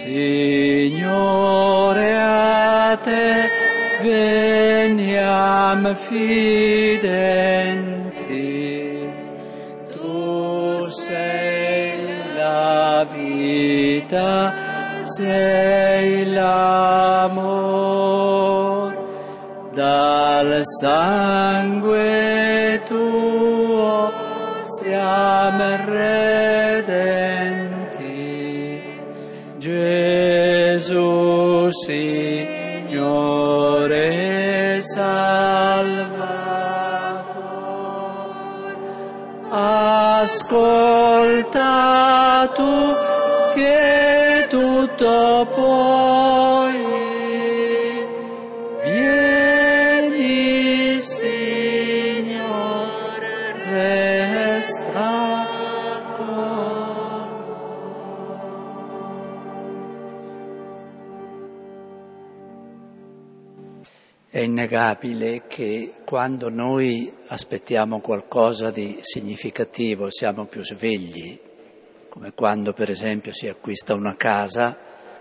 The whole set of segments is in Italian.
Signore, a te veniam fidenti, tu sei la vita, sei l'amor, dal sangue tuo siamo redenti. Gesù, Signore Salvatore, ascolta tu che tutto puoi, vieni Signore, resta con noi. È innegabile che quando noi aspettiamo qualcosa di significativo siamo più svegli, come quando per esempio si acquista una casa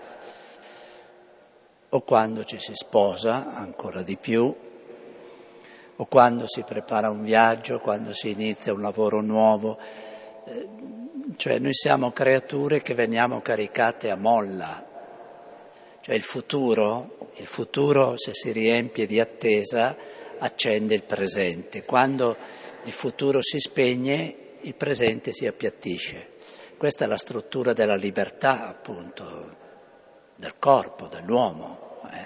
o quando ci si sposa, ancora di più, o quando si prepara un viaggio, quando si inizia un lavoro nuovo. Cioè noi siamo creature che veniamo caricate a molla. Cioè il futuro se si riempie di attesa accende il presente. Quando il futuro si spegne, il presente si appiattisce. Questa è la struttura della libertà, appunto, del corpo, dell'uomo.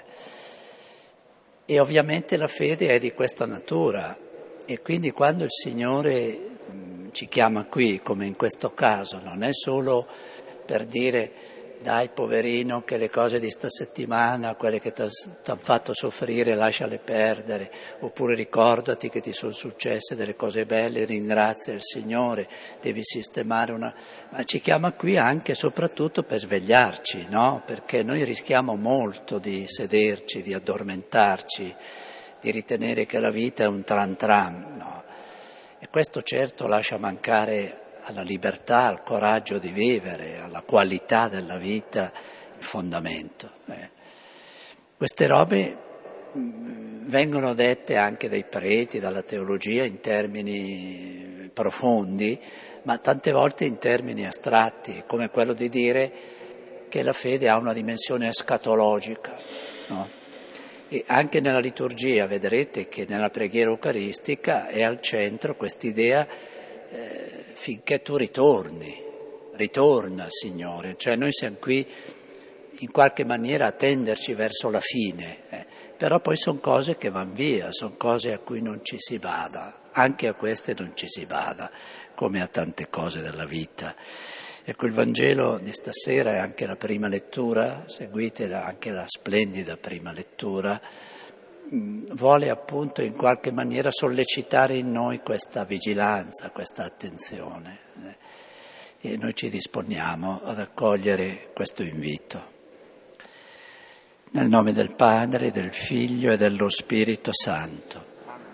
E ovviamente la fede è di questa natura. E quindi quando il Signore ci chiama qui, come in questo caso, non è solo per dire dai poverino che le cose di sta settimana, quelle che ti hanno fatto soffrire, lasciale perdere, oppure ricordati che ti sono successe delle cose belle, ringrazia il Signore, devi sistemare ma ci chiama qui anche e soprattutto per svegliarci, no? Perché noi rischiamo molto di sederci, di addormentarci, di ritenere che la vita è un tran tran, no? E questo certo lascia mancare alla libertà, al coraggio di vivere, alla qualità della vita, il fondamento. Queste robe vengono dette anche dai preti, dalla teologia in termini profondi, ma tante volte in termini astratti, come quello di dire che la fede ha una dimensione escatologica, no? E anche nella liturgia vedrete che nella preghiera eucaristica è al centro quest'idea finché tu ritorna Signore, cioè noi siamo qui in qualche maniera a tenderci verso la fine, però poi sono cose che vanno via, sono cose a cui non ci si bada, anche a queste non ci si bada, come a tante cose della vita. Ecco, il Vangelo di stasera e anche la prima lettura, seguitela, anche la splendida prima lettura, vuole appunto in qualche maniera sollecitare in noi questa vigilanza, questa attenzione. E noi ci disponiamo ad accogliere questo invito. Nel nome del Padre, del Figlio e dello Spirito Santo.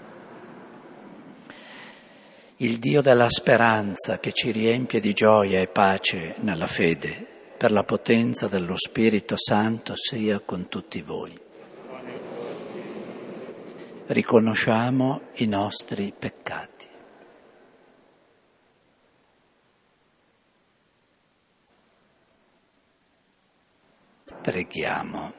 Il Dio della speranza che ci riempie di gioia e pace nella fede, per la potenza dello Spirito Santo sia con tutti voi. Riconosciamo i nostri peccati. Preghiamo.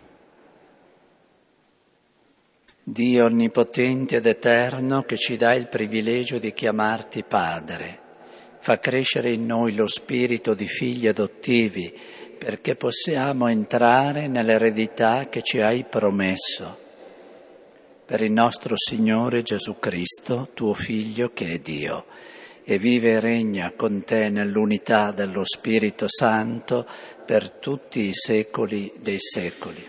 Dio onnipotente ed eterno, che ci dà il privilegio di chiamarti Padre, fa crescere in noi lo spirito di figli adottivi, perché possiamo entrare nell'eredità che ci hai promesso. Per il nostro Signore Gesù Cristo, tuo Figlio che è Dio, e vive e regna con te nell'unità dello Spirito Santo per tutti i secoli dei secoli.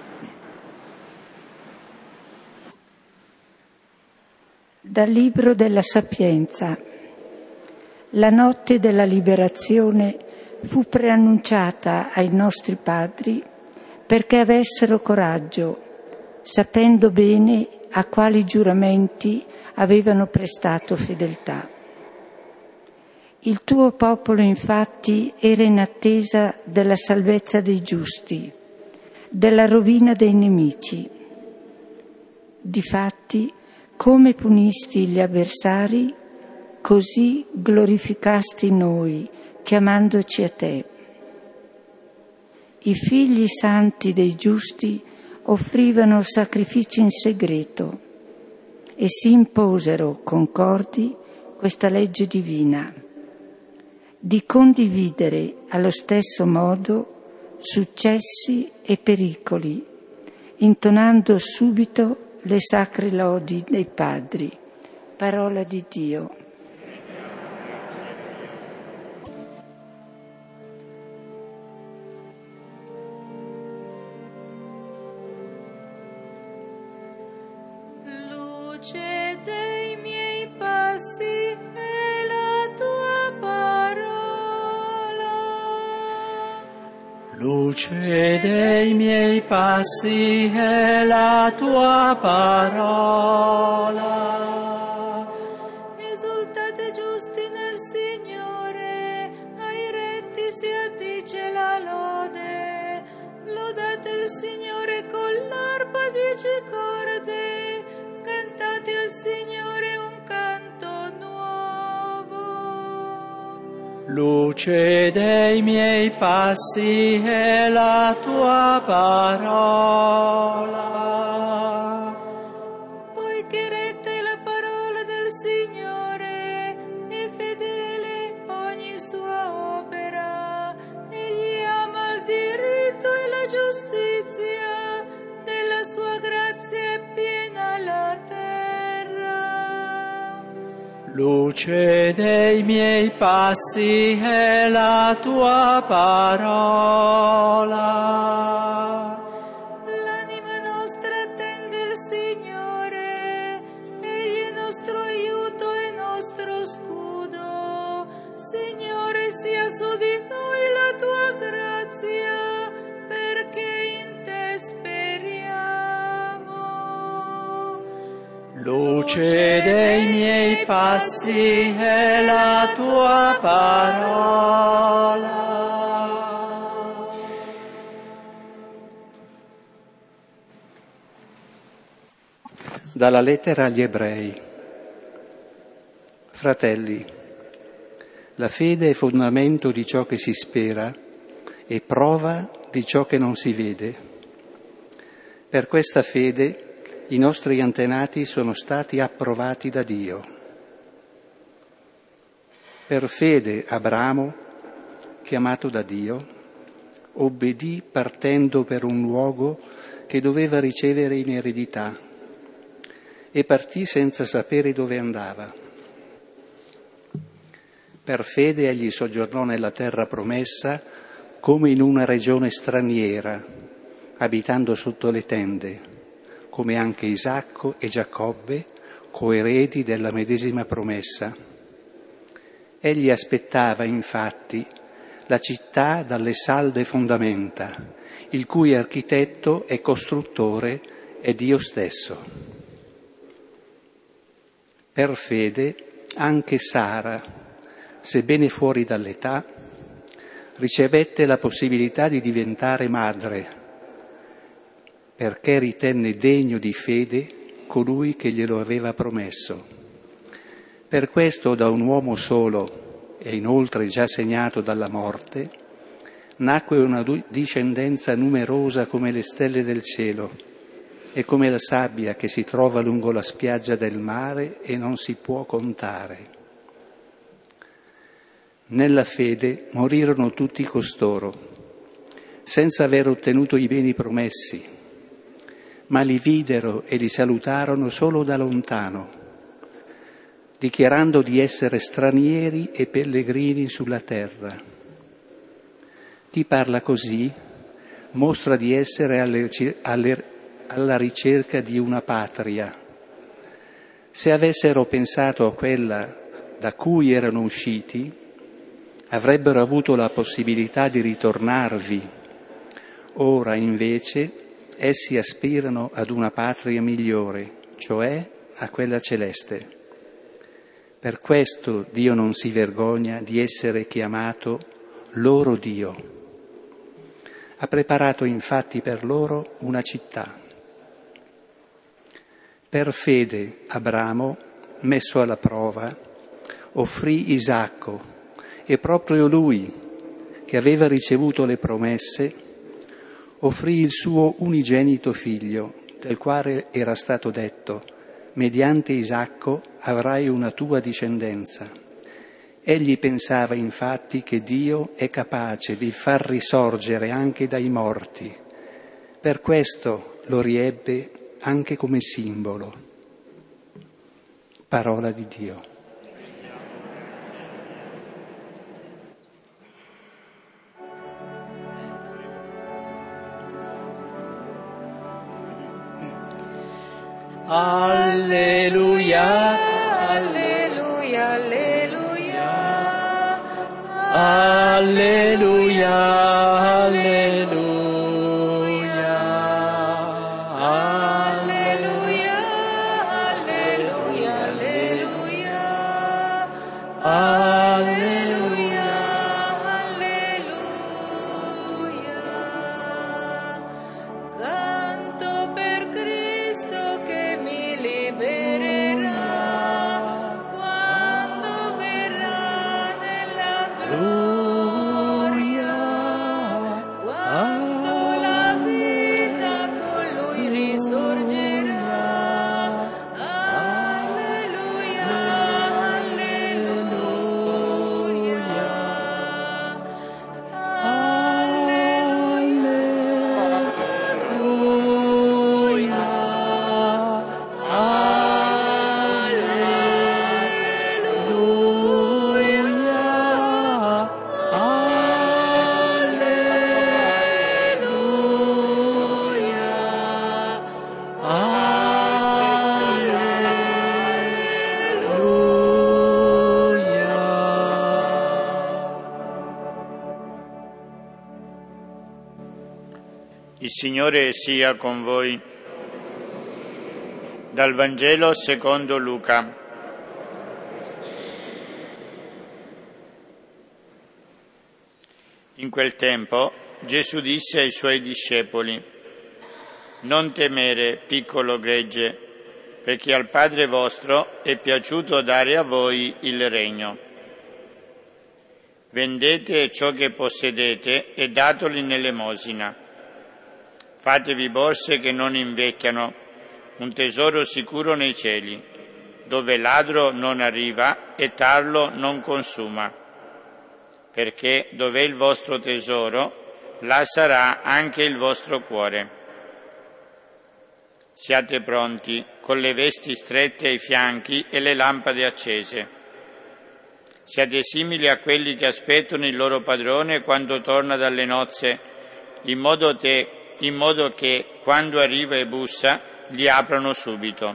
Dal Libro della Sapienza. La notte della liberazione fu preannunciata ai nostri padri perché avessero coraggio, sapendo bene a quali giuramenti avevano prestato fedeltà. Il tuo popolo infatti era in attesa della salvezza dei giusti, della rovina dei nemici. Difatti, come punisti gli avversari, così glorificasti noi, chiamandoci a te. I figli santi dei giusti offrivano sacrifici in segreto e si imposero concordi questa legge divina, di condividere allo stesso modo successi e pericoli, intonando subito le sacre lodi dei padri. Parola di Dio. Luce dei miei passi è la tua parola. Luce dei miei passi è la tua parola. Esultate giusti nel Signore, ai retti si addice la lode. Lodate il Signore con l'arpa 10 corde, cantate al Signore un canto nuovo. Luce dei miei passi è la tua parola. Poiché retta è la parola del Signore e fedele ogni sua opera, egli ama il diritto e la giustizia, della sua grazia è piena la terra. Luce dei miei passi è la tua parola. L'anima nostra attende il Signore, egli è nostro aiuto e nostro scudo. Signore, sia su di noi la tua grazia, perché in te speriamo. Luce dei miei passi è la tua parola. Dalla lettera agli Ebrei. Fratelli, la fede è fondamento di ciò che si spera e prova di ciò che non si vede. Per questa fede i nostri antenati sono stati approvati da Dio. Per fede Abramo, chiamato da Dio, obbedì partendo per un luogo che doveva ricevere in eredità e partì senza sapere dove andava. Per fede egli soggiornò nella terra promessa come in una regione straniera, abitando sotto le tende, come anche Isacco e Giacobbe, coeredi della medesima promessa. Egli aspettava, infatti, la città dalle salde fondamenta, il cui architetto e costruttore è Dio stesso. Per fede anche Sara, sebbene fuori dall'età, ricevette la possibilità di diventare madre, perché ritenne degno di fede colui che glielo aveva promesso. Per questo da un uomo solo, e inoltre già segnato dalla morte, nacque una discendenza numerosa come le stelle del cielo e come la sabbia che si trova lungo la spiaggia del mare e non si può contare. Nella fede morirono tutti costoro, senza aver ottenuto i beni promessi, ma li videro e li salutarono solo da lontano, dichiarando di essere stranieri e pellegrini sulla terra. Chi parla così mostra di essere alla ricerca di una patria. Se avessero pensato a quella da cui erano usciti, avrebbero avuto la possibilità di ritornarvi. Ora invece essi aspirano ad una patria migliore, cioè a quella celeste. Per questo Dio non si vergogna di essere chiamato loro Dio. Ha preparato infatti per loro una città. Per fede Abramo, messo alla prova, offrì Isacco, e proprio lui, che aveva ricevuto le promesse, offrì il suo unigenito figlio, del quale era stato detto: mediante Isacco avrai una tua discendenza. Egli pensava infatti che Dio è capace di far risorgere anche dai morti. Per questo lo riebbe anche come simbolo. Parola di Dio. Alleluia, alleluia, alleluia, alleluia, alleluia, alleluia, alleluia, alleluia, alleluia. Canto per Cristo che mi libererà quando verrà nella gloria, quando la vita con Lui risorgerà. Alleluia, Il Signore sia con voi. Dal Vangelo secondo Luca. In quel tempo Gesù disse ai Suoi discepoli: «Non temere, piccolo gregge, perché al Padre vostro è piaciuto dare a voi il regno. Vendete ciò che possedete e datelo in elemosina. Fatevi borse che non invecchiano, un tesoro sicuro nei cieli, dove ladro non arriva e tarlo non consuma. Perché dov'è il vostro tesoro, là sarà anche il vostro cuore. Siate pronti, con le vesti strette ai fianchi e le lampade accese. Siate simili a quelli che aspettano il loro padrone quando torna dalle nozze, in modo che quando arriva e bussa gli aprano subito.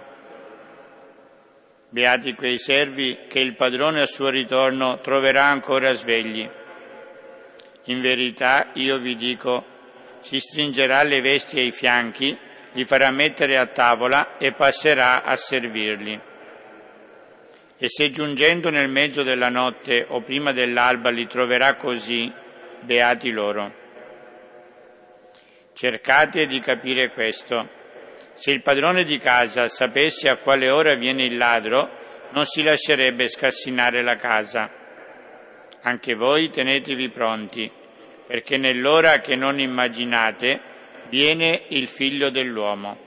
Beati quei servi che il padrone al suo ritorno troverà ancora svegli. In verità, io vi dico, si stringerà le vesti ai fianchi, li farà mettere a tavola e passerà a servirli. E se giungendo nel mezzo della notte o prima dell'alba li troverà così, beati loro. Cercate di capire questo. Se il padrone di casa sapesse a quale ora viene il ladro, non si lascerebbe scassinare la casa. Anche voi tenetevi pronti, perché nell'ora che non immaginate viene il Figlio dell'uomo».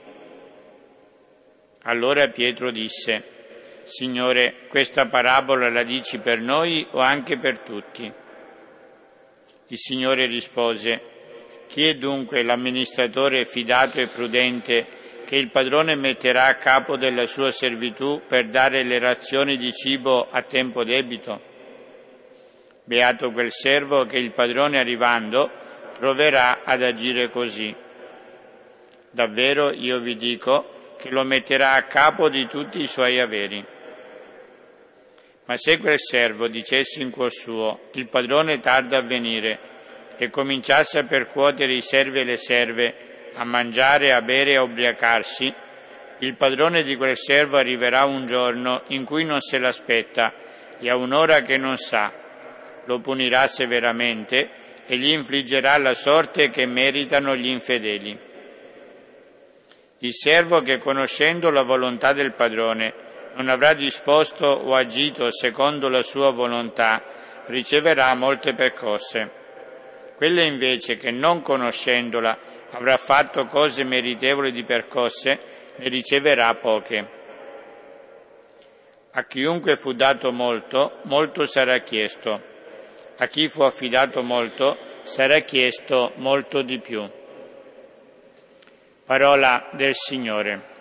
Allora Pietro disse: «Signore, questa parabola la dici per noi o anche per tutti?» Il Signore rispose: «Chi è dunque l'amministratore fidato e prudente che il padrone metterà a capo della sua servitù per dare le razioni di cibo a tempo debito? Beato quel servo che il padrone arrivando troverà ad agire così. Davvero io vi dico che lo metterà a capo di tutti i suoi averi. Ma se quel servo dicesse in cuor suo: il padrone tarda a venire, e cominciasse a percuotere i servi e le serve, a mangiare, a bere e a ubriacarsi, il padrone di quel servo arriverà un giorno in cui non se l'aspetta e a un'ora che non sa. Lo punirà severamente e gli infliggerà la sorte che meritano gli infedeli. Il servo che, conoscendo la volontà del padrone, non avrà disposto o agito secondo la sua volontà, riceverà molte percosse. Quelle invece che, non conoscendola, avrà fatto cose meritevoli di percosse, ne riceverà poche. A chiunque fu dato molto, molto sarà chiesto. A chi fu affidato molto, sarà chiesto molto di più. Parola del Signore.